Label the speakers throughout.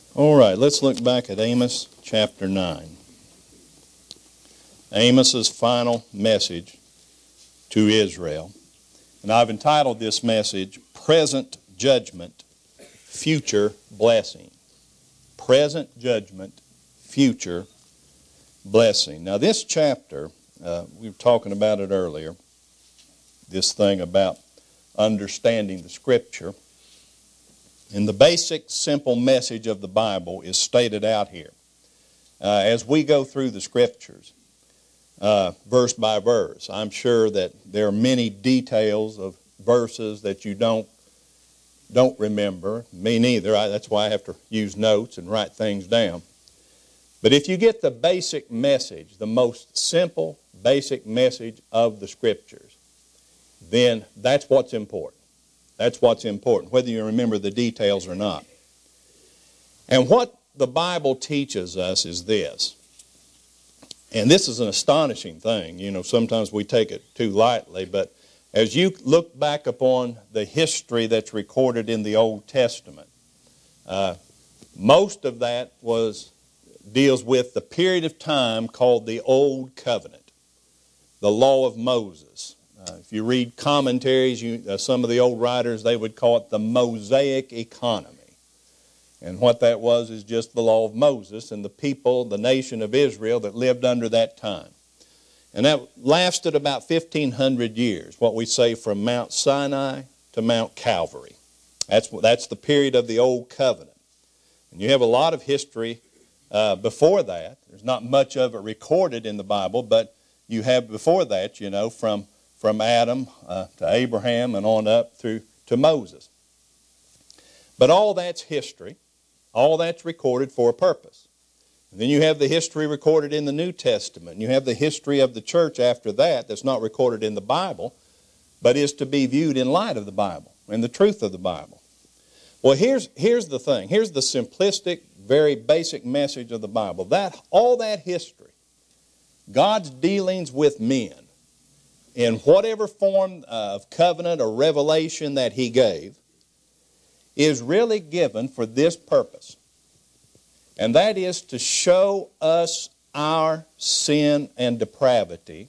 Speaker 1: All right, let's look back at Amos chapter 9. Amos's final message to Israel. And I've entitled this message, Present Judgment, Future Blessing. Present Judgment, Future Blessing. Now this chapter, we were talking about it earlier, this thing about understanding the Scripture. And the basic, simple message of the Bible is stated out here. As we go through the Scriptures, verse by verse, I'm sure that there are many details of verses that you don't remember. Me neither. That's why I have to use notes and write things down. But if you get the basic message, the most simple, basic message of the Scriptures, then that's what's important. That's what's important, whether you remember the details or not. And what the Bible teaches us is this. And this is an astonishing thing. You know, sometimes we take it too lightly, but as you look back upon the history that's recorded in the Old Testament, most of that deals with the period of time called the Old Covenant, the Law of Moses. If you read commentaries, some of the old writers, they would call it the Mosaic economy. And what that was is just the law of Moses and the people, the nation of Israel that lived under that time. And that lasted about 1,500 years, what we say from Mount Sinai to Mount Calvary. That's the period of the Old Covenant. And you have a lot of history before that. There's not much of it recorded in the Bible, but you have before that, from Adam to Abraham and on up through to Moses. But all that's history. All that's recorded for a purpose. And then you have the history recorded in the New Testament. And you have the history of the church after that that's not recorded in the Bible, but is to be viewed in light of the Bible and the truth of the Bible. Well, here's the thing. Here's the simplistic, very basic message of the Bible. All that history, God's dealings with men, in whatever form of covenant or revelation that He gave, is really given for this purpose. And that is to show us our sin and depravity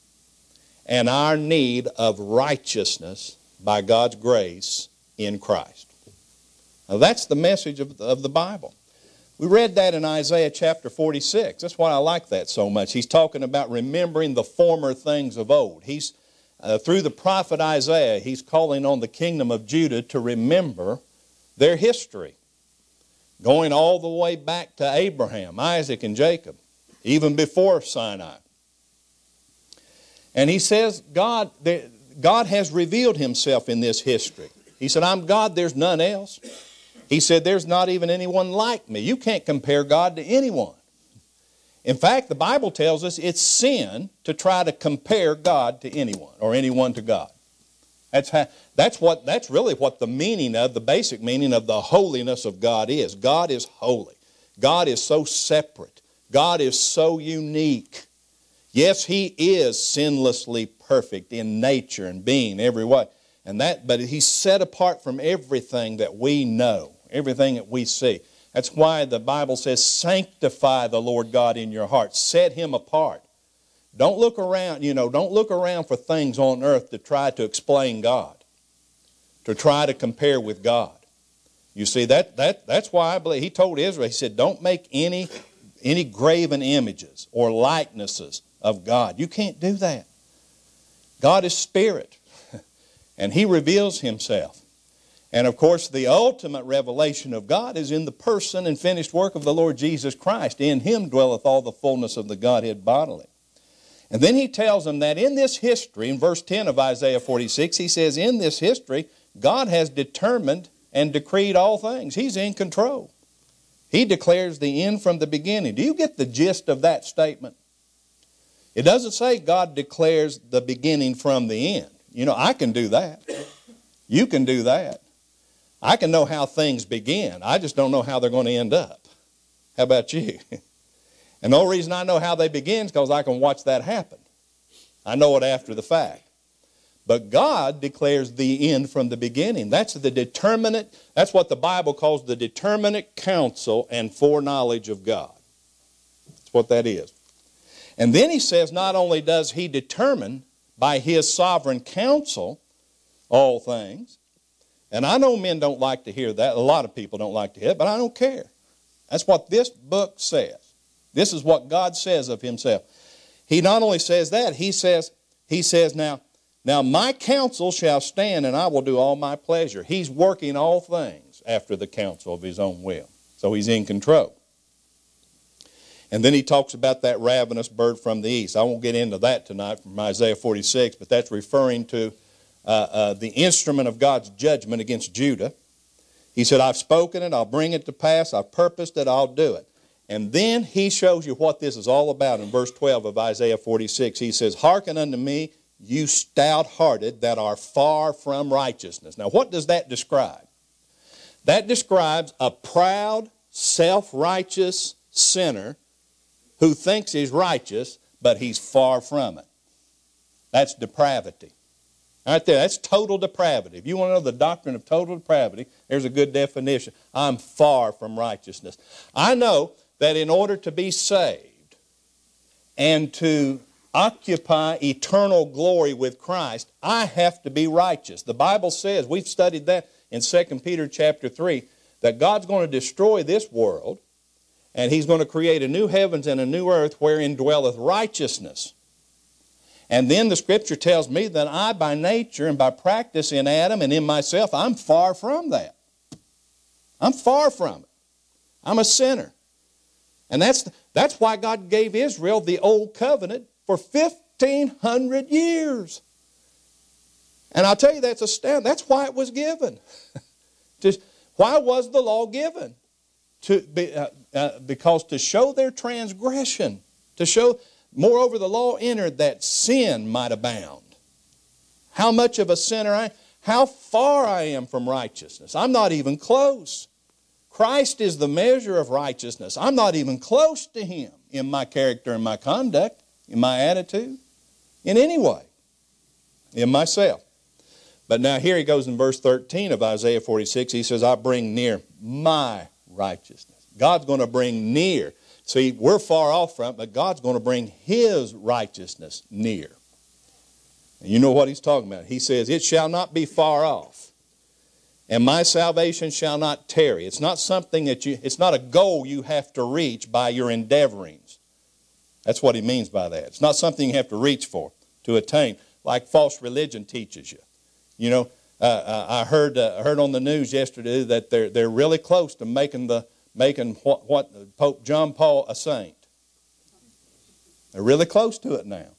Speaker 1: and our need of righteousness by God's grace in Christ. Now that's the message of the Bible. We read that in Isaiah chapter 46. That's why I like that so much. He's talking about remembering the former things of old. He's through the prophet Isaiah, he's calling on the kingdom of Judah to remember their history, going all the way back to Abraham, Isaac, and Jacob, even before Sinai. And he says God has revealed Himself in this history. He said, I'm God, there's none else. He said, there's not even anyone like me. You can't compare God to anyone. In fact, the Bible tells us it's sin to try to compare God to anyone or anyone to God. That's really what the meaning of, the basic meaning of the holiness of God is. God is holy. God is so separate. God is so unique. Yes, He is sinlessly perfect in nature and being every way. But He's set apart from everything that we know, everything that we see. That's why the Bible says, sanctify the Lord God in your heart. Set Him apart. Don't look around, don't look around for things on earth to try to explain God, to try to compare with God. You see, that's why I believe He told Israel, He said, don't make any graven images or likenesses of God. You can't do that. God is spirit, and He reveals Himself. And of course, the ultimate revelation of God is in the person and finished work of the Lord Jesus Christ. In Him dwelleth all the fullness of the Godhead bodily. And then He tells them that in this history, in verse 10 of Isaiah 46, He says, in this history, God has determined and decreed all things. He's in control. He declares the end from the beginning. Do you get the gist of that statement? It doesn't say God declares the beginning from the end. I can do that. You can do that. I can know how things begin. I just don't know how they're going to end up. How about you? And the only reason I know how they begin is because I can watch that happen. I know it after the fact. But God declares the end from the beginning. That's what the Bible calls the determinate counsel and foreknowledge of God. That's what that is. And then he says not only does he determine by his sovereign counsel all things, and I know men don't like to hear that. A lot of people don't like to hear it, but I don't care. That's what this book says. This is what God says of himself. He not only says that, he says now my counsel shall stand, and I will do all my pleasure. He's working all things after the counsel of his own will. So he's in control. And then he talks about that ravenous bird from the east. I won't get into that tonight from Isaiah 46, but that's referring to the instrument of God's judgment against Judah. He said, I've spoken it, I'll bring it to pass, I've purposed it, I'll do it. And then he shows you what this is all about in verse 12 of Isaiah 46. He says, hearken unto me, you stout-hearted that are far from righteousness. Now what does that describe? That describes a proud, self-righteous sinner who thinks he's righteous, but he's far from it. That's depravity. Right there, that's total depravity. If you want to know the doctrine of total depravity, there's a good definition. I'm far from righteousness. I know that in order to be saved and to occupy eternal glory with Christ, I have to be righteous. The Bible says, we've studied that in 2 Peter chapter 3, that God's going to destroy this world, and He's going to create a new heavens and a new earth wherein dwelleth righteousness. And then the Scripture tells me that I, by nature and by practice in Adam and in myself, I'm far from that. I'm far from it. I'm a sinner. And that's why God gave Israel the Old Covenant for 1,500 years. And I'll tell you, that's astounding. That's why it was given. Why was the law given? Because to show their transgression, to show... Moreover, the law entered that sin might abound. How much of a sinner I am. How far I am from righteousness. I'm not even close. Christ is the measure of righteousness. I'm not even close to Him in my character and my conduct, in my attitude, in any way, in myself. But now here he goes in verse 13 of Isaiah 46. He says, I bring near my righteousness. God's going to bring near. See, we're far off from it, but God's going to bring His righteousness near. And you know what He's talking about. He says, it shall not be far off, and my salvation shall not tarry. It's not something it's not a goal you have to reach by your endeavorings. That's what he means by that. It's not something you have to reach for, to attain, like false religion teaches you. You know, I heard on the news yesterday that they're really close to making what Pope John Paul a saint. They're really close to it now.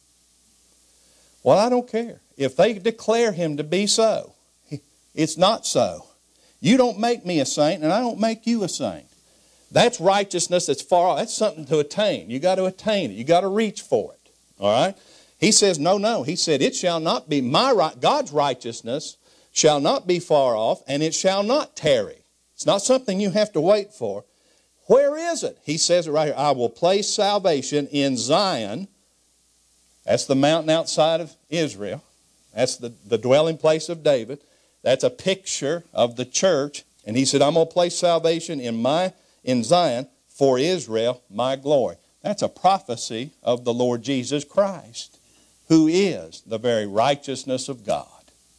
Speaker 1: Well, I don't care. If they declare him to be so, it's not so. You don't make me a saint, and I don't make you a saint. That's righteousness that's far off. That's something to attain. You got to attain it. You got to reach for it. All right? He says, no. He said, it shall not be God's righteousness shall not be far off, and it shall not tarry. It's not something you have to wait for. Where is it? He says it right here. I will place salvation in Zion. That's the mountain outside of Israel. That's the dwelling place of David. That's a picture of the church. And he said, I'm going to place salvation in Zion for Israel, my glory. That's a prophecy of the Lord Jesus Christ, who is the very righteousness of God.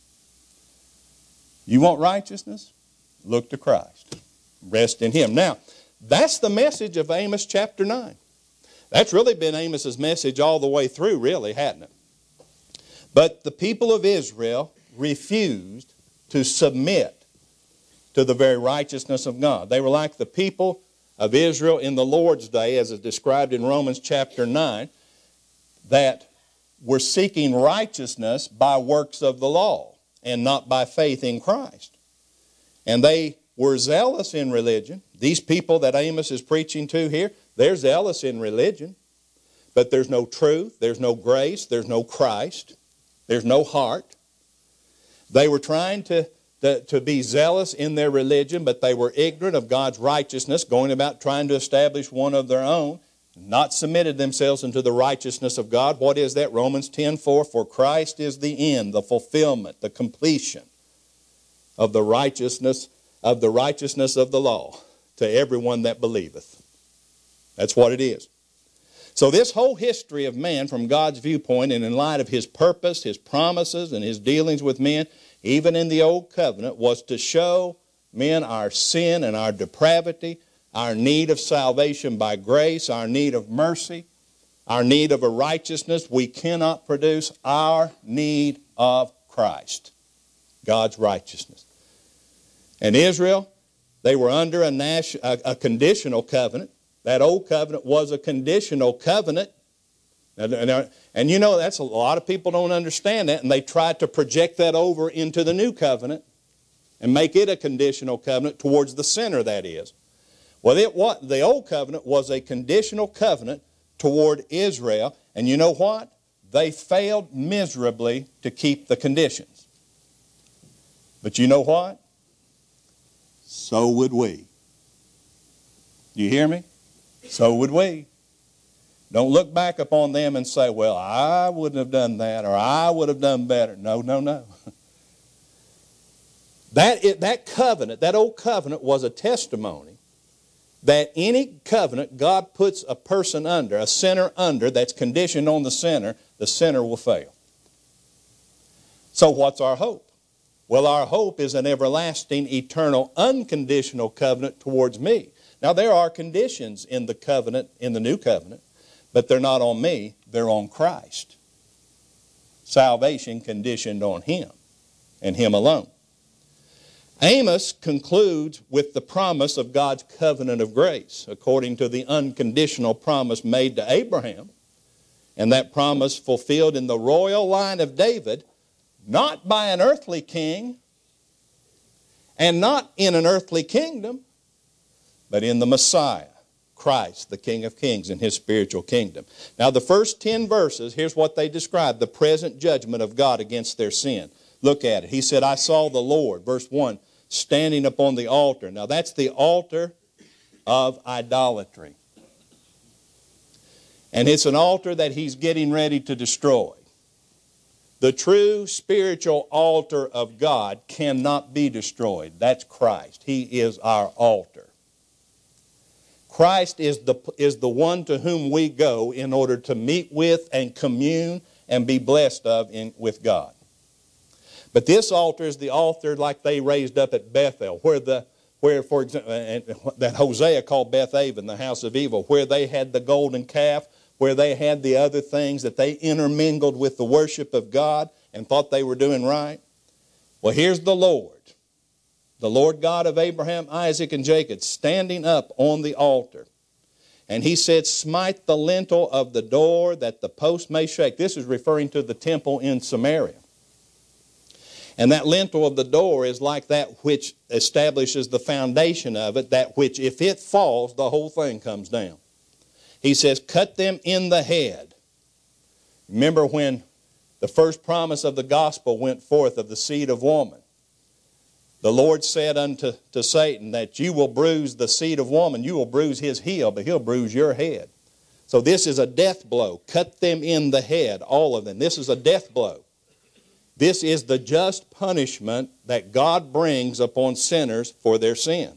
Speaker 1: You want righteousness? Look to Christ. Rest in Him. Now, that's the message of Amos chapter 9. That's really been Amos's message all the way through, really, hadn't it? But the people of Israel refused to submit to the very righteousness of God. They were like the people of Israel in the Lord's day, as is described in Romans chapter 9, that were seeking righteousness by works of the law and not by faith in Christ. And they were zealous in religion. These people that Amos is preaching to here, they're zealous in religion. But there's no truth, there's no grace, there's no Christ, there's no heart. They were trying to be zealous in their religion, but they were ignorant of God's righteousness, going about trying to establish one of their own. not submitted themselves unto the righteousness of God. What is that? Romans 10:4, for Christ is the end, the fulfillment, the completion of the righteousness of the law to everyone that believeth. That's what it is. So this whole history of man from God's viewpoint and in light of His purpose, His promises, and His dealings with men, even in the Old Covenant, was to show men our sin and our depravity, our need of salvation by grace, our need of mercy, our need of a righteousness we cannot produce, our need of Christ, God's righteousness. And Israel, they were under a conditional covenant. That old covenant was a conditional covenant. And you know, that's a lot of people don't understand that, and they try to project that over into the new covenant and make it a conditional covenant towards the sinner, that is. Well, the old covenant was a conditional covenant toward Israel, and you know what? They failed miserably to keep the conditions. But you know what? So would we. You hear me? So would we. Don't look back upon them and say, well, I wouldn't have done that, or I would have done better. No, no, no. That covenant, that old covenant, was a testimony that any covenant God puts a person under, a sinner under, that's conditioned on the sinner will fail. So what's our hope? Well, our hope is an everlasting, eternal, unconditional covenant towards me. Now, there are conditions in the covenant, in the new covenant, but they're not on me, they're on Christ. Salvation conditioned on Him and Him alone. Amos concludes with the promise of God's covenant of grace, according to the unconditional promise made to Abraham, and that promise fulfilled in the royal line of David, not by an earthly king, and not in an earthly kingdom, but in the Messiah, Christ, the King of Kings, in His spiritual kingdom. Now, the first 10 verses, here's what they describe, the present judgment of God against their sin. Look at it. He said, I saw the Lord, verse 1, standing upon the altar. Now, that's the altar of idolatry. And it's an altar that He's getting ready to destroy. The true spiritual altar of God cannot be destroyed. That's Christ. He is our altar. Christ is the one to whom we go in order to meet with and commune and be blessed with God. But this altar is the altar like they raised up at Bethel, where for example, that Hosea called Beth-aven, the house of evil, where they had the golden calf, where they had the other things that they intermingled with the worship of God and thought they were doing right. Well, here's the Lord God of Abraham, Isaac, and Jacob, standing up on the altar. And He said, smite the lintel of the door that the post may shake. This is referring to the temple in Samaria. And that lintel of the door is like that which establishes the foundation of it, that which if it falls, the whole thing comes down. He says, cut them in the head. Remember when the first promise of the gospel went forth of the seed of woman. The Lord said unto Satan that you will bruise the seed of woman, you will bruise his heel, but he'll bruise your head. So this is a death blow. Cut them in the head, all of them. This is a death blow. This is the just punishment that God brings upon sinners for their sin.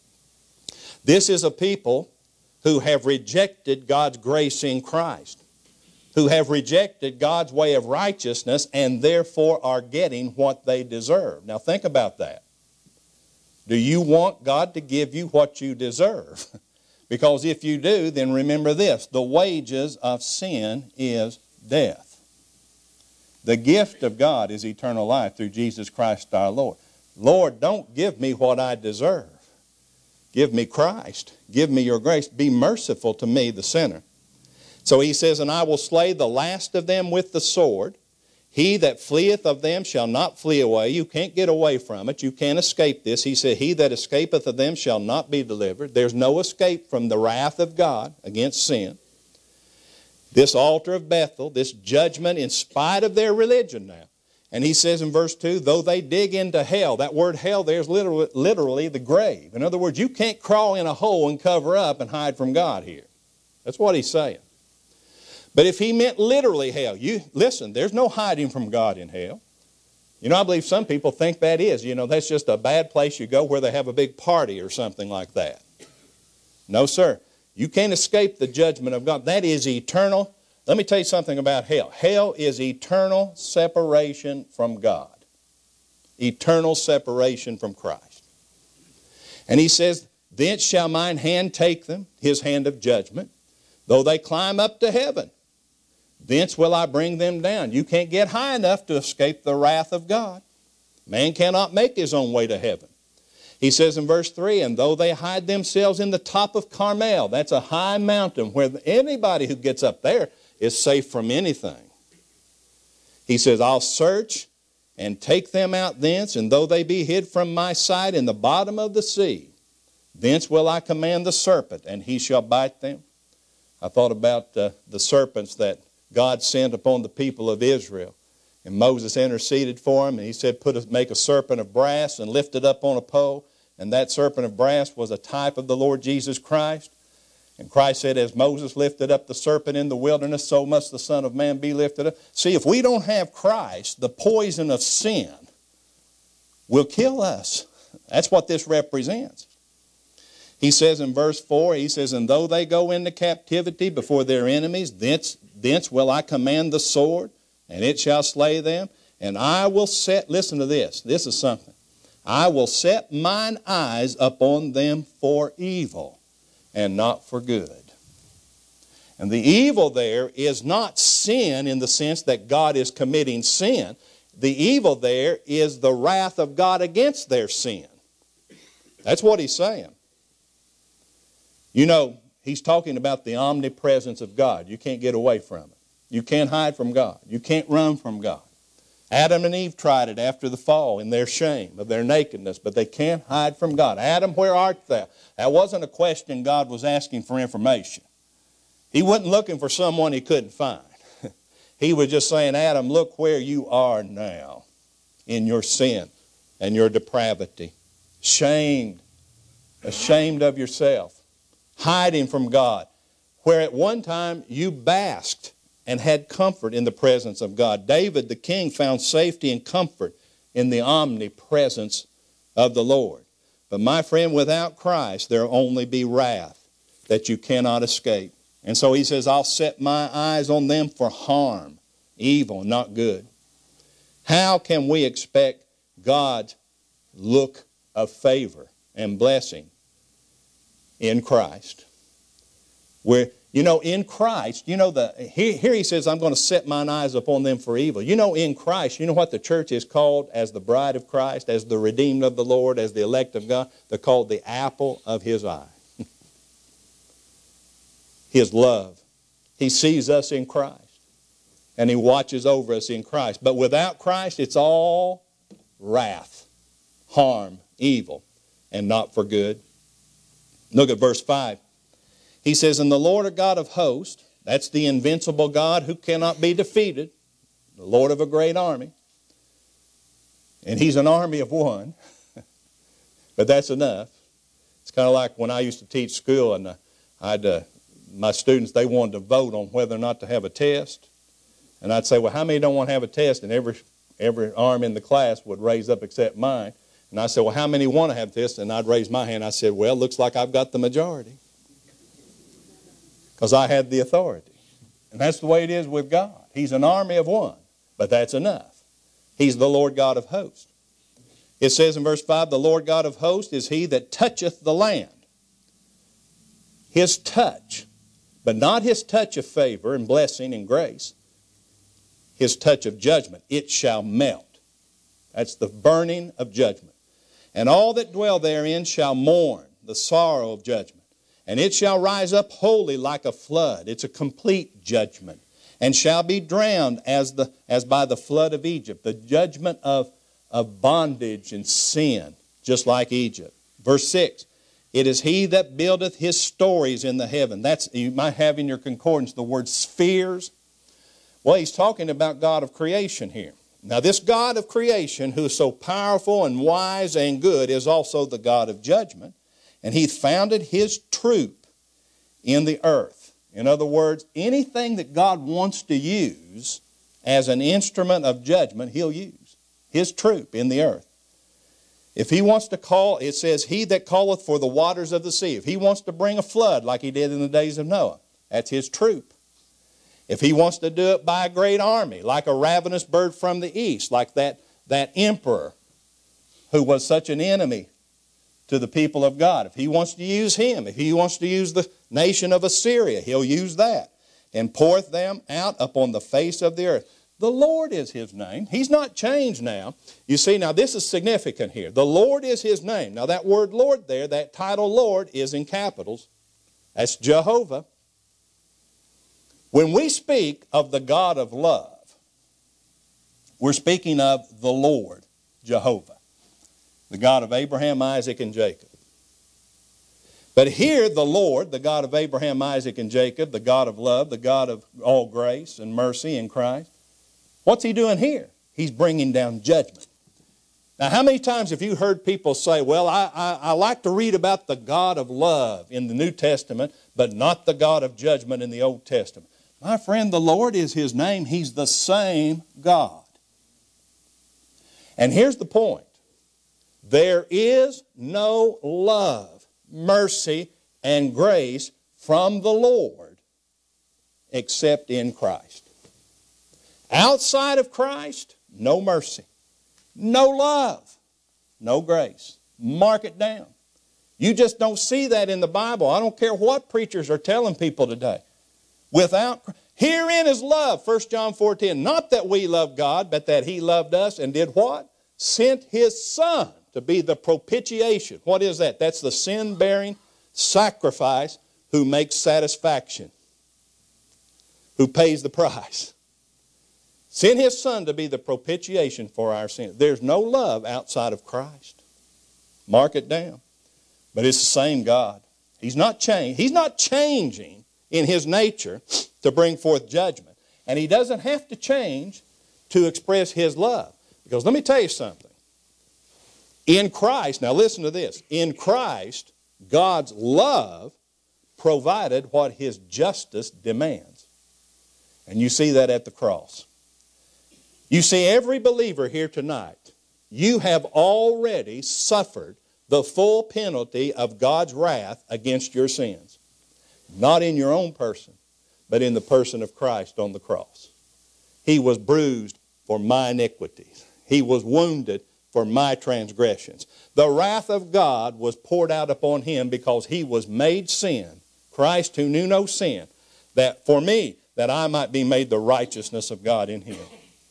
Speaker 1: This is a people who have rejected God's grace in Christ, who have rejected God's way of righteousness and therefore are getting what they deserve. Now think about that. Do you want God to give you what you deserve? Because if you do, then remember this, the wages of sin is death. The gift of God is eternal life through Jesus Christ our Lord. Lord, don't give me what I deserve. Give me Christ. Give me your grace. Be merciful to me, the sinner. So He says, and I will slay the last of them with the sword. He that fleeth of them shall not flee away. You can't get away from it. You can't escape this. He said, he that escapeth of them shall not be delivered. There's no escape from the wrath of God against sin. This altar of Bethel, this judgment in spite of their religion now. And He says in verse 2, though they dig into hell, that word hell there is literally the grave. In other words, you can't crawl in a hole and cover up and hide from God here. That's what he's saying. But if he meant literally hell, listen, there's no hiding from God in hell. I believe some people think that is. That's just a bad place you go where they have a big party or something like that. No, sir. You can't escape the judgment of God. That is eternal. Let me tell you something about hell. Hell is eternal separation from God. Eternal separation from Christ. And he says, thence shall mine hand take them, his hand of judgment, though they climb up to heaven. Thence will I bring them down. You can't get high enough to escape the wrath of God. Man cannot make his own way to heaven. He says in verse 3, and though they hide themselves in the top of Carmel, that's a high mountain where anybody who gets up there is safe from anything. He says, I'll search and take them out thence, and though they be hid from my sight in the bottom of the sea, thence will I command the serpent, and he shall bite them. I thought about the serpents that God sent upon the people of Israel. And Moses interceded for him, and he said, make a serpent of brass and lift it up on a pole. And that serpent of brass was a type of the Lord Jesus Christ. And Christ said, as Moses lifted up the serpent in the wilderness, so must the Son of Man be lifted up. See, if we don't have Christ, the poison of sin will kill us. That's what this represents. He says in verse 4, he says, and though they go into captivity before their enemies, thence will I command the sword, and it shall slay them. And I will set, listen to this, this is something. I will set mine eyes upon them for evil, and not for good. And the evil there is not sin in the sense that God is committing sin. The evil there is the wrath of God against their sin. That's what he's saying. He's talking about the omnipresence of God. You can't get away from it. You can't hide from God. You can't run from God. Adam and Eve tried it after the fall in their shame of their nakedness, but they can't hide from God. Adam, where art thou? That wasn't a question God was asking for information. He wasn't looking for someone he couldn't find. He was just saying, Adam, look where you are now in your sin and your depravity. Shamed, ashamed of yourself, hiding from God, where at one time you basked and had comfort in the presence of God. David, the king, found safety and comfort in the omnipresence of the Lord. But my friend, without Christ, there will only be wrath that you cannot escape. And so he says, I'll set my eyes on them for harm, evil, not good. How can we expect God's look of favor and blessing in Christ? Where, in Christ, here he says, I'm going to set mine eyes upon them for evil. In Christ, you know what the church is called as the bride of Christ, as the redeemed of the Lord, as the elect of God? They're called the apple of his eye. His love. He sees us in Christ. And he watches over us in Christ. But without Christ, it's all wrath, harm, evil, and not for good. Look at verse 5. He says, and the Lord, a God of hosts, that's the invincible God who cannot be defeated, the Lord of a great army. And he's an army of one, but that's enough. It's kind of like when I used to teach school, and my students, they wanted to vote on whether or not to have a test. And I'd say, well, how many don't want to have a test? And every arm in the class would raise up except mine. And I said, well, how many want to have a test? And I'd raise my hand. I said, well, looks like I've got the majority. Because I had the authority. And that's the way it is with God. He's an army of one, but that's enough. He's the Lord God of hosts. It says in verse 5, the Lord God of hosts is he that toucheth the land. His touch, but not his touch of favor and blessing and grace. His touch of judgment. It shall melt. That's the burning of judgment. And all that dwell therein shall mourn the sorrow of judgment. And it shall rise up wholly like a flood. It's a complete judgment. And shall be drowned as by the flood of Egypt. The judgment of bondage and sin, just like Egypt. Verse 6. It is he that buildeth his stories in the heaven. You might have in your concordance the word spheres. Well, he's talking about God of creation here. Now this God of creation, who is so powerful and wise and good, is also the God of judgment. And he founded his troop in the earth. In other words, anything that God wants to use as an instrument of judgment, He'll use. His troop in the earth. If He wants to call, it says, He that calleth for the waters of the sea. If He wants to bring a flood like He did in the days of Noah, that's His troop. If He wants to do it by a great army, like a ravenous bird from the east, like that emperor who was such an enemy to the people of God. If He wants to use him, if He wants to use the nation of Assyria, He'll use that. And poureth them out upon the face of the earth. The Lord is His name. He's not changed now. You see, now this is significant here. The Lord is His name. Now that word Lord there, that title Lord is in capitals. That's Jehovah. When we speak of the God of love, we're speaking of the Lord, Jehovah, the God of Abraham, Isaac, and Jacob. But here the Lord, the God of Abraham, Isaac, and Jacob, the God of love, the God of all grace and mercy in Christ, what's He doing here? He's bringing down judgment. Now, how many times have you heard people say, well, I like to read about the God of love in the New Testament, but not the God of judgment in the Old Testament? My friend, the Lord is His name. He's the same God. And here's the point. There is no love, mercy, and grace from the Lord except in Christ. Outside of Christ, no mercy, no love, no grace. Mark it down. You just don't see that in the Bible. I don't care what preachers are telling people today. Herein is love, 1 John 4:10. Not that we love God, but that He loved us and did what? Sent His Son to be the propitiation. What is that? That's the sin-bearing sacrifice who makes satisfaction, who pays the price. Sent His Son to be the propitiation for our sins. There's no love outside of Christ. Mark it down. But it's the same God. He's not changed. He's not changing in His nature to bring forth judgment. And He doesn't have to change to express His love. Because let me tell you something. In Christ, now listen to this. In Christ, God's love provided what His justice demands. And you see that at the cross. You see, every believer here tonight, you have already suffered the full penalty of God's wrath against your sins. Not in your own person, but in the person of Christ on the cross. He was bruised for my iniquities. He was wounded for my transgressions. The wrath of God was poured out upon Him because He was made sin. Christ, who knew no sin, that for me, that I might be made the righteousness of God in Him.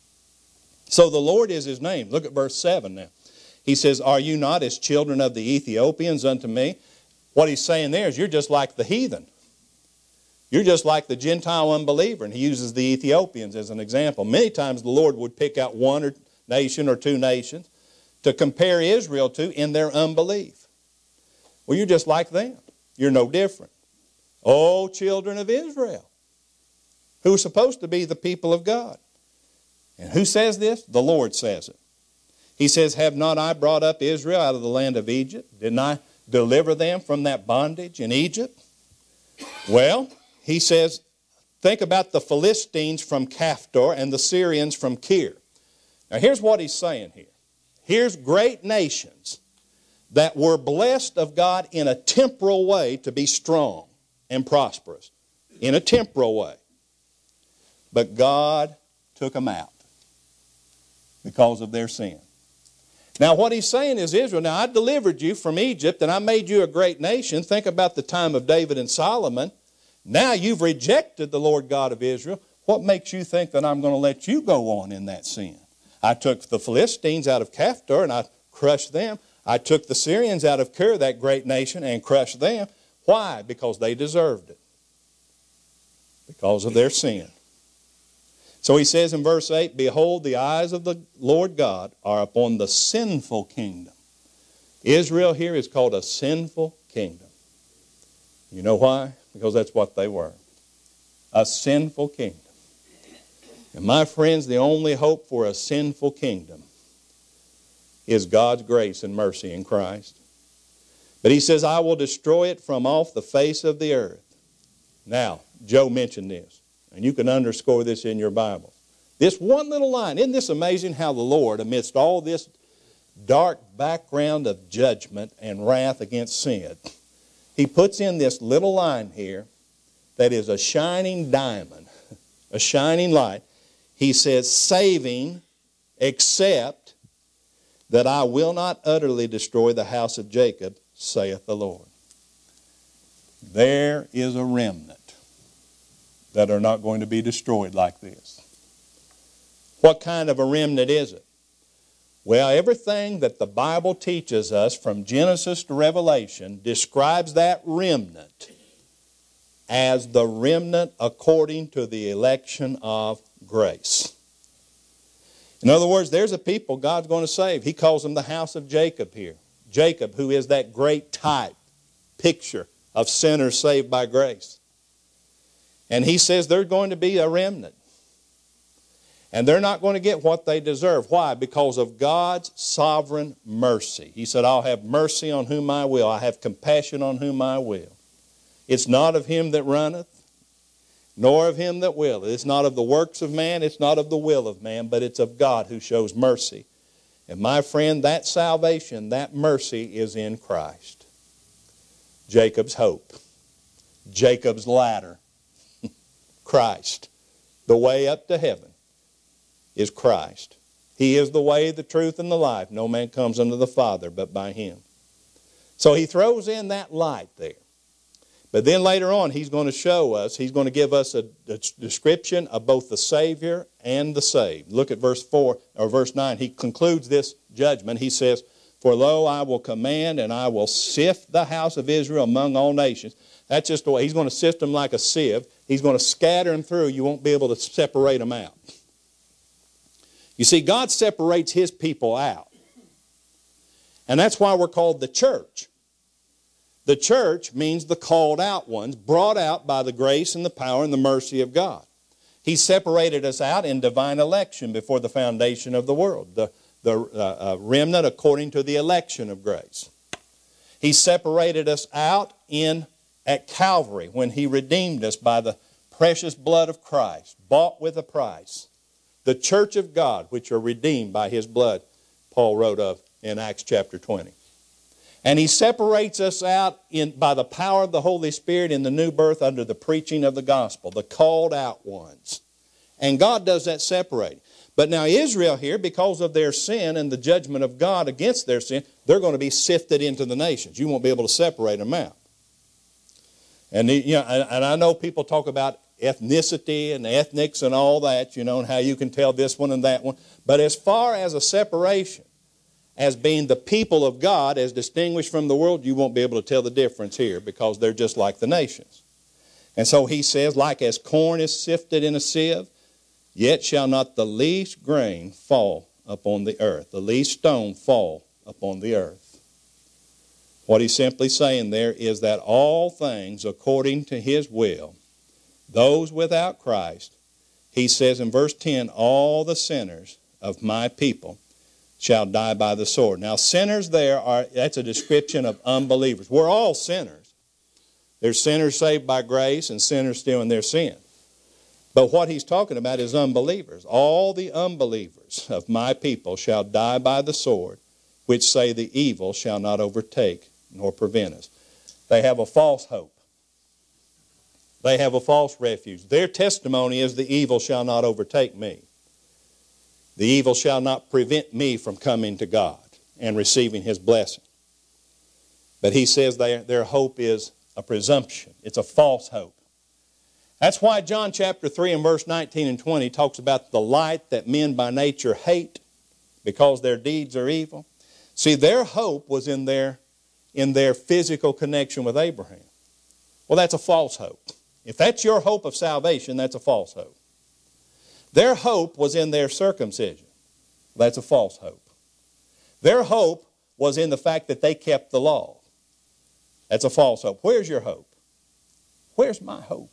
Speaker 1: So the Lord is His name. Look at verse 7 now. He says, are you not as children of the Ethiopians unto me? What He's saying there is you're just like the heathen. You're just like the Gentile unbeliever. And He uses the Ethiopians as an example. Many times the Lord would pick out one nation or two nations to compare Israel to in their unbelief. Well, you're just like them. You're no different. Oh, children of Israel, who are supposed to be the people of God. And who says this? The Lord says it. He says, have not I brought up Israel out of the land of Egypt? Didn't I deliver them from that bondage in Egypt? Well, He says, think about the Philistines from Caphtor and the Syrians from Kir. Now here's what He's saying here. Here's great nations that were blessed of God in a temporal way to be strong and prosperous. In a temporal way. But God took them out because of their sin. Now what He's saying is, Israel, now I delivered you from Egypt and I made you a great nation. Think about the time of David and Solomon. Now you've rejected the Lord God of Israel. What makes you think that I'm going to let you go on in that sin? I took the Philistines out of Caphtor and I crushed them. I took the Syrians out of Kir, that great nation, and crushed them. Why? Because they deserved it. Because of their sin. So He says in verse 8, behold, the eyes of the Lord God are upon the sinful kingdom. Israel here is called a sinful kingdom. You know why? Because that's what they were. A sinful kingdom. And my friends, the only hope for a sinful kingdom is God's grace and mercy in Christ. But He says, I will destroy it from off the face of the earth. Now, Joe mentioned this, and you can underscore this in your Bible. This one little line, isn't this amazing how the Lord, amidst all this dark background of judgment and wrath against sin, He puts in this little line here that is a shining diamond, a shining light. He says, saving, except that I will not utterly destroy the house of Jacob, saith the Lord. There is a remnant that are not going to be destroyed like this. What kind of a remnant is it? Well, everything that the Bible teaches us from Genesis to Revelation describes that remnant as the remnant according to the election of grace. In other words, there's a people God's going to save. He calls them the house of Jacob here. Jacob, who is that great type, picture of sinners saved by grace. And He says there's going to be a remnant. And they're not going to get what they deserve. Why? Because of God's sovereign mercy. He said, I'll have mercy on whom I will. I have compassion on whom I will. It's not of him that runneth, nor of him that willeth. It's not of the works of man, it's not of the will of man, but it's of God who shows mercy. And my friend, that salvation, that mercy is in Christ. Jacob's hope. Jacob's ladder. Christ. The way up to heaven is Christ. He is the way, the truth, and the life. No man comes unto the Father but by Him. So He throws in that light there. But then later on, He's going to show us, He's going to give us a description of both the Savior and the saved. Look at verse 4 or verse 9. He concludes this judgment. He says, for lo, I will command and I will sift the house of Israel among all nations. That's just the way. He's going to sift them like a sieve. He's going to scatter them through. You won't be able to separate them out. You see, God separates His people out. And that's why we're called the church. The church means the called out ones, brought out by the grace and the power and the mercy of God. He separated us out in divine election before the foundation of the world. The remnant according to the election of grace. He separated us out at Calvary when He redeemed us by the precious blood of Christ, bought with a price. The church of God, which are redeemed by His blood, Paul wrote of in Acts chapter 20. And He separates us out by the power of the Holy Spirit in the new birth under the preaching of the gospel, the called out ones. And God does that separating. But now Israel here, because of their sin and the judgment of God against their sin, they're going to be sifted into the nations. You won't be able to separate them out. And and I know people talk about ethnicity and ethnics and all that, and how you can tell this one and that one. But as far as a separation, as being the people of God, as distinguished from the world, you won't be able to tell the difference here because they're just like the nations. And so He says, like as corn is sifted in a sieve, yet shall not the least grain fall upon the earth, the least stone fall upon the earth. What He's simply saying there is that all things according to His will, those without Christ, He says in verse 10, all the sinners of my people shall die by the sword. Now sinners that's a description of unbelievers. We're all sinners. There's sinners saved by grace and sinners still in their sin. But what He's talking about is unbelievers. All the unbelievers of my people shall die by the sword, which say the evil shall not overtake nor prevent us. They have a false hope. They have a false refuge. Their testimony is the evil shall not overtake me. The evil shall not prevent me from coming to God and receiving His blessing. But He says their hope is a presumption. It's a false hope. That's why John chapter 3 and verse 19 and 20 talks about the light that men by nature hate because their deeds are evil. See, their hope was in their physical connection with Abraham. Well, that's a false hope. If that's your hope of salvation, that's a false hope. Their hope was in their circumcision. That's a false hope. Their hope was in the fact that they kept the law. That's a false hope. Where's your hope? Where's my hope?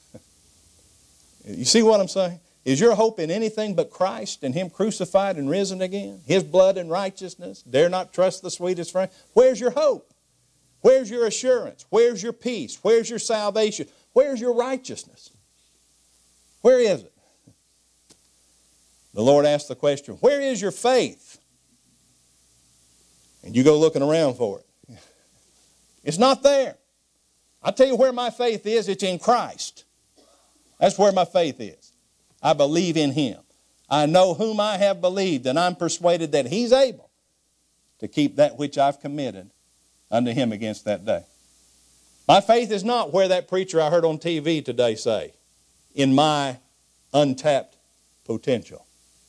Speaker 1: You see what I'm saying? Is your hope in anything but Christ and Him crucified and risen again? His blood and righteousness? Dare not trust the sweetest frame? Where's your hope? Where's your assurance? Where's your peace? Where's your salvation? Where's your righteousness? Where is it? The Lord asked the question, where is your faith? And you go looking around for it. It's not there. I'll tell you where my faith is. It's in Christ. That's where my faith is. I believe in Him. I know whom I have believed, and I'm persuaded that He's able to keep that which I've committed unto Him against that day. My faith is not where that preacher I heard on TV today say, in my untapped potential.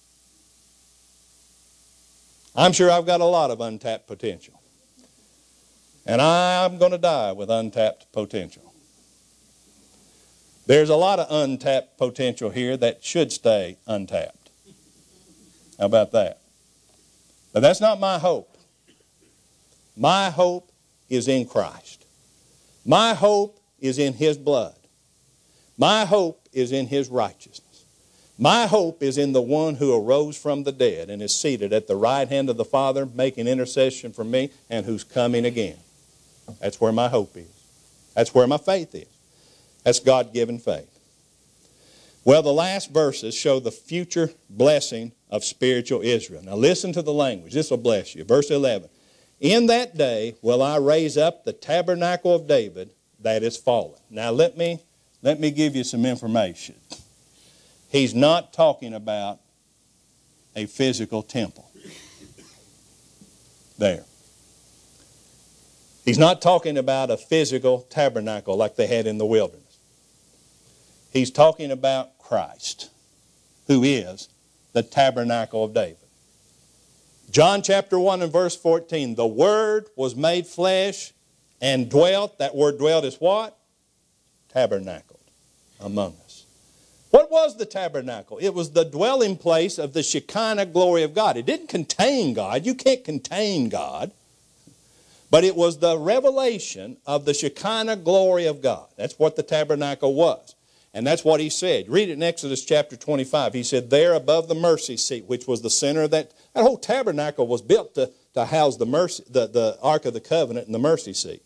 Speaker 1: I'm sure I've got a lot of untapped potential. And I'm going to die with untapped potential. There's a lot of untapped potential here that should stay untapped. How about that? But that's not my hope. My hope is in Christ. My hope is in His blood. My hope is in His righteousness. My hope is in the one who arose from the dead and is seated at the right hand of the Father, making intercession for me, and who's coming again. That's where my hope is. That's where my faith is. That's God-given faith. Well, the last verses show the future blessing of spiritual Israel. Now listen to the language. This will bless you. Verse 11. In that day will I raise up the tabernacle of David that is fallen. Now let me give you some information. He's not talking about a physical temple. There. He's not talking about a physical tabernacle like they had in the wilderness. He's talking about Christ, who is the tabernacle of David. John chapter 1 and verse 14, the Word was made flesh and dwelt. That word dwelt is what? Tabernacled among us. What was the tabernacle? It was the dwelling place of the Shekinah glory of God. It didn't contain God. You can't contain God. But it was the revelation of the Shekinah glory of God. That's what the tabernacle was. And that's what He said. Read it in Exodus chapter 25. He said, there above the mercy seat, which was the center of that whole tabernacle was built to house the Ark of the Covenant and the mercy seat.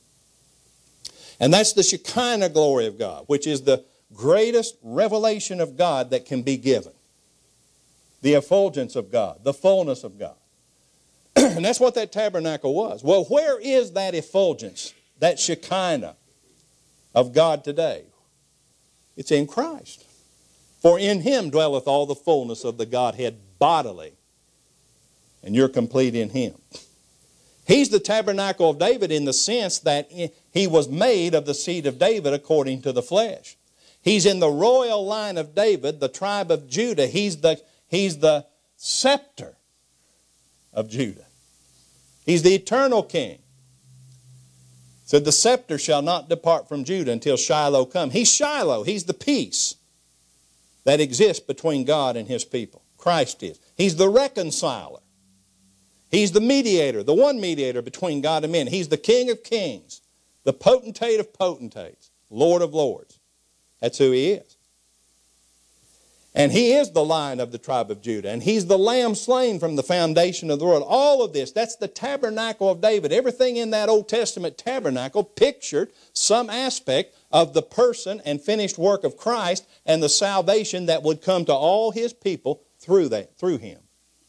Speaker 1: And that's the Shekinah glory of God, which is the greatest revelation of God that can be given. The effulgence of God, the fullness of God. And that's what that tabernacle was. Well, where is that effulgence, that Shekinah of God today? It's in Christ. For in Him dwelleth all the fullness of the Godhead bodily. And you're complete in Him. He's the tabernacle of David in the sense that He was made of the seed of David according to the flesh. He's in the royal line of David, the tribe of Judah. He's the scepter of Judah. He's the eternal king. Said the scepter shall not depart from Judah until Shiloh come. He's Shiloh. He's the peace that exists between God and His people. Christ is. He's the reconciler. He's the mediator, the one mediator between God and men. He's the King of kings, the potentate of potentates, Lord of lords. That's who He is. And He is the Lion of the tribe of Judah. And He's the Lamb slain from the foundation of the world. All of this, that's the tabernacle of David. Everything in that Old Testament tabernacle pictured some aspect of the person and finished work of Christ and the salvation that would come to all His people through Him.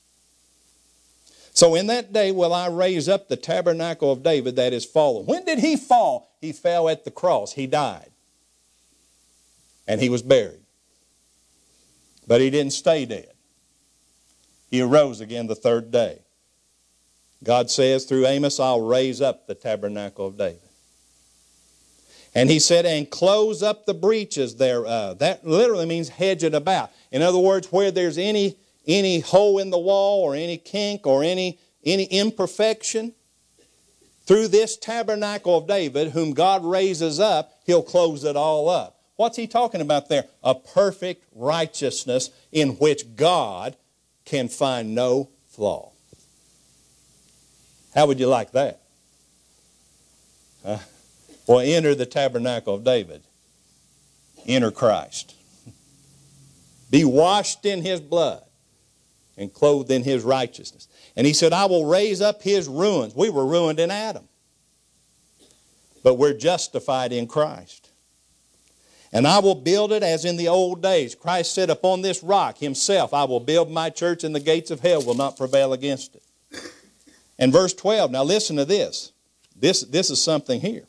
Speaker 1: So in that day will I raise up the tabernacle of David that is fallen. When did He fall? He fell at the cross. He died. And He was buried. But He didn't stay dead. He arose again the third day. God says through Amos, I'll raise up the tabernacle of David. And He said, and close up the breaches thereof. That literally means hedge it about. In other words, where there's any hole in the wall or any kink or any imperfection, through this tabernacle of David, whom God raises up, He'll close it all up. What's He talking about there? A perfect righteousness in which God can find no flaw. How would you like that? Well, enter the tabernacle of David. Enter Christ. Be washed in His blood and clothed in His righteousness. And He said, I will raise up His ruins. We were ruined in Adam. But we're justified in Christ. And I will build it as in the old days. Christ said, upon this rock himself, I will build my church, and the gates of hell will not prevail against it. And verse 12, now listen to this. This is something here.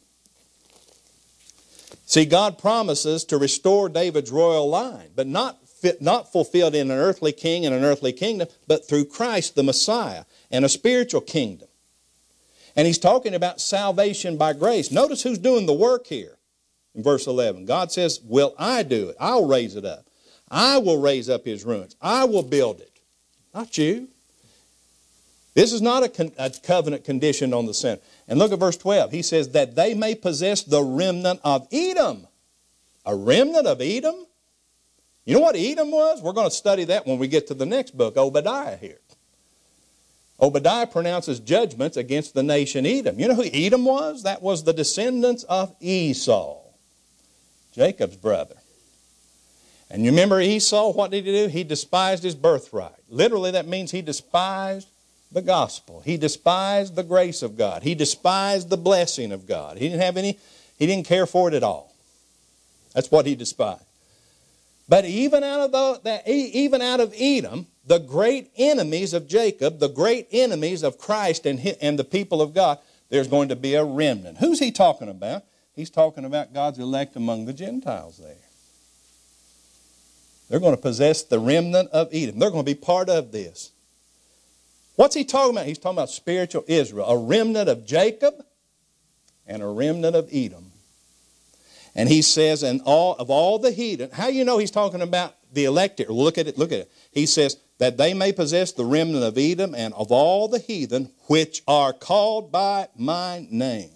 Speaker 1: See, God promises to restore David's royal line, but not fulfilled in an earthly king and an earthly kingdom, but through Christ the Messiah and a spiritual kingdom. And he's talking about salvation by grace. Notice who's doing the work here in verse 11. God says, will I do it? I'll raise it up. I will raise up his ruins. I will build it. Not you. This is not a covenant condition on the sinner. And look at verse 12. He says, that they may possess the remnant of Edom. A remnant of Edom? You know what Edom was? We're going to study that when we get to the next book, Obadiah here. Obadiah pronounces judgments against the nation Edom. You know who Edom was? That was the descendants of Esau, Jacob's brother. And you remember Esau, what did he do? He despised his birthright. Literally that means he despised the gospel. He despised the grace of God. He despised the blessing of God. He didn't care for it at all. That's what he despised. But even out of Edom, the great enemies of Jacob, the great enemies of Christ and the people of God, there's going to be a remnant. Who's he talking about? He's talking about God's elect among the Gentiles there. They're going to possess the remnant of Edom. They're going to be part of this. What's he talking about? He's talking about spiritual Israel, a remnant of Jacob and a remnant of Edom. And he says, and all the heathen, how you know he's talking about the elected? Look at it. He says, that they may possess the remnant of Edom and of all the heathen which are called by my name.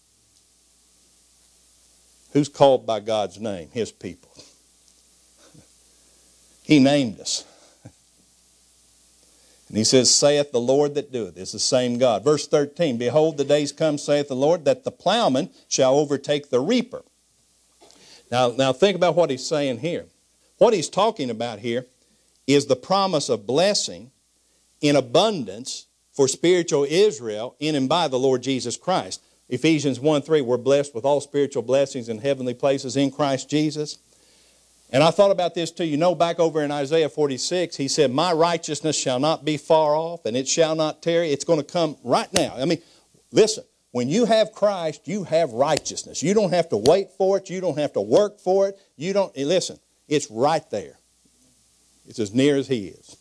Speaker 1: Who's called by God's name? His people. He named us. And he says, saith the Lord that doeth. It's the same God. Verse 13, behold, the days come, saith the Lord, that the plowman shall overtake the reaper. Now think about what he's saying here. What he's talking about here is the promise of blessing in abundance for spiritual Israel in and by the Lord Jesus Christ. Ephesians 1:3, we're blessed with all spiritual blessings in heavenly places in Christ Jesus. And I thought about this too. You know, back over in Isaiah 46, he said, my righteousness shall not be far off, and it shall not tarry. It's going to come right now. I mean, listen, when you have Christ, you have righteousness. You don't have to wait for it. You don't have to work for it. Listen, it's right there. It's as near as he is.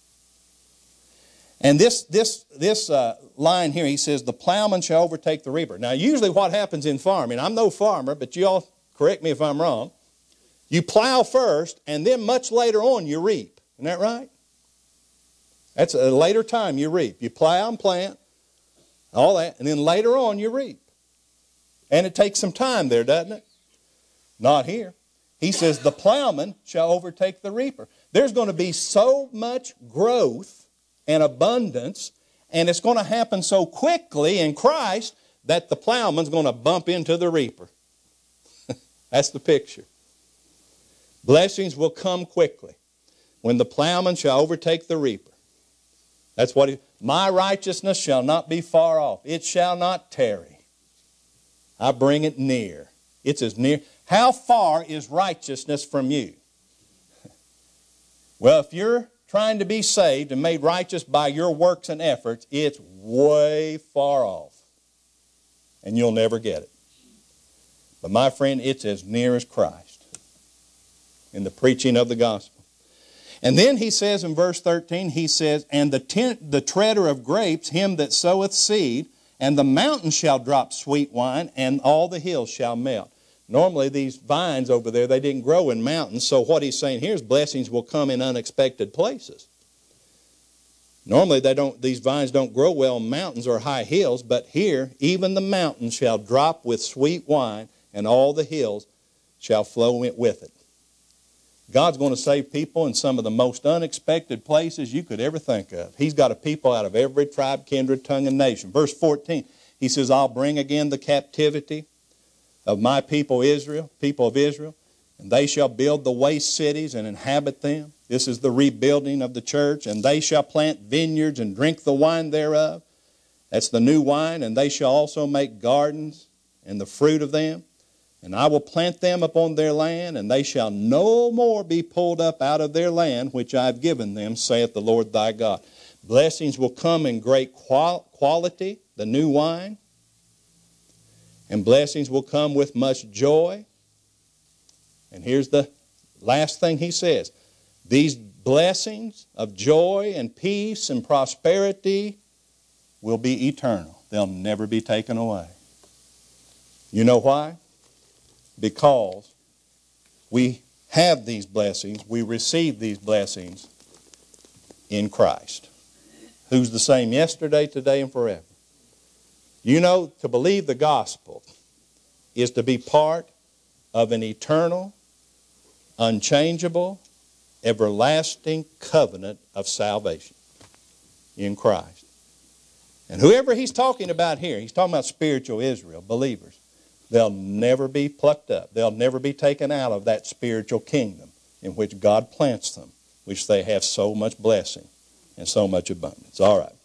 Speaker 1: And this line here, he says, the plowman shall overtake the reaper. Now, usually what happens in farming, I'm no farmer, but you all correct me if I'm wrong. You plow first, and then much later on you reap. Isn't that right? That's a later time you reap. You plow and plant, all that, and then later on you reap. And it takes some time there, doesn't it? Not here. He says, the plowman shall overtake the reaper. There's going to be so much growth and abundance, and it's going to happen so quickly in Christ that the plowman's going to bump into the reaper. That's the picture. Blessings will come quickly when the plowman shall overtake the reaper. That's what my righteousness shall not be far off. It shall not tarry. I bring it near. It's as near. How far is righteousness from you? Well, if you're trying to be saved and made righteous by your works and efforts, it's way far off. And you'll never get it. But my friend, it's as near as Christ in the preaching of the gospel. And then he says in verse 13, he says, and the treader of grapes, him that soweth seed, and the mountains shall drop sweet wine, and all the hills shall melt. Normally these vines over there, they didn't grow in mountains, so what he's saying here is blessings will come in unexpected places. Normally these vines don't grow well in mountains or high hills, but here even the mountains shall drop with sweet wine, and all the hills shall flow with it. God's going to save people in some of the most unexpected places you could ever think of. He's got a people out of every tribe, kindred, tongue, and nation. Verse 14, he says, I'll bring again the captivity of my people of Israel, and they shall build the waste cities and inhabit them. This is the rebuilding of the church. And they shall plant vineyards and drink the wine thereof. That's the new wine. And they shall also make gardens and the fruit of them. And I will plant them upon their land, and they shall no more be pulled up out of their land, which I have given them, saith the Lord thy God. Blessings will come in great quality, the new wine. And blessings will come with much joy. And here's the last thing he says. These blessings of joy and peace and prosperity will be eternal. They'll never be taken away. You know why? Because we have these blessings, we receive these blessings in Christ, who's the same yesterday, today, and forever. You know, to believe the gospel is to be part of an eternal, unchangeable, everlasting covenant of salvation in Christ. And whoever he's talking about here, he's talking about spiritual Israel, believers. They'll never be plucked up. They'll never be taken out of that spiritual kingdom in which God plants them, which they have so much blessing and so much abundance. All right.